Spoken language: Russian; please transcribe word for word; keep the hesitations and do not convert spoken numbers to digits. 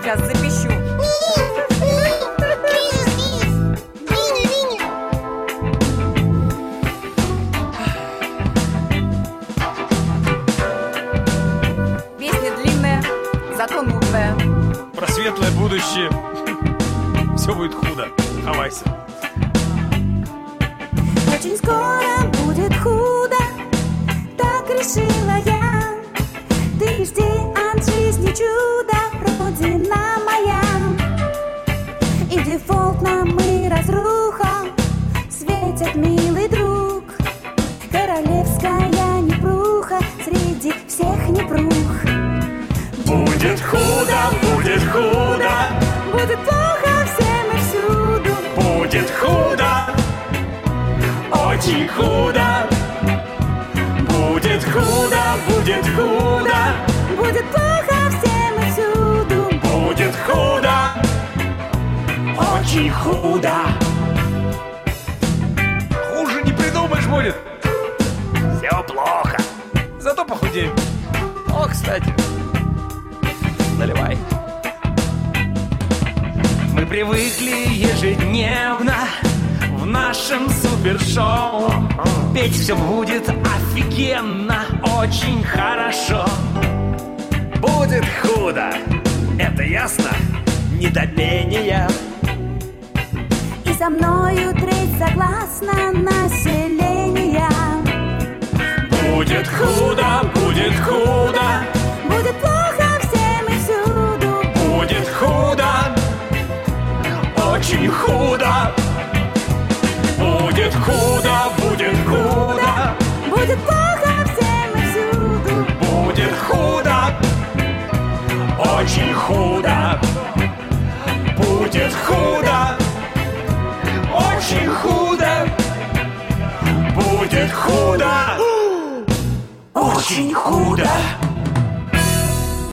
Сейчас запищу. Песня длинная, зато нудная. Про светлое будущее. Все будет худо. Хавайся. Очень скоро будет худо, так решила я. Ты жди от жизни чудо, родина моя. И дефолтно мы разруха, светит милый друг. Королевская непруха среди всех непрух. Будет худо, будет худо, Будет плохо всем и всюду. будет худо, очень худо. Будет худо, будет худо, Будет плохо всем и всюду. будет худо, очень худо. Хуже не придумаешь будет. Все плохо. Зато похудеем. О, кстати. Наливай. Мы привыкли ежедневно в нашем супершоу петь все будет офигенно, очень хорошо. Будет худо, это ясно, не до пения. И со мною треть согласна населения. Будет худо, будет худо, Будет плохо всем и всюду. будет худо, очень худо. Будет худо, будет худо, Будет плохо всем и всюду. будет худо, очень худо. Будет худо, очень худо. Будет худо, очень худо.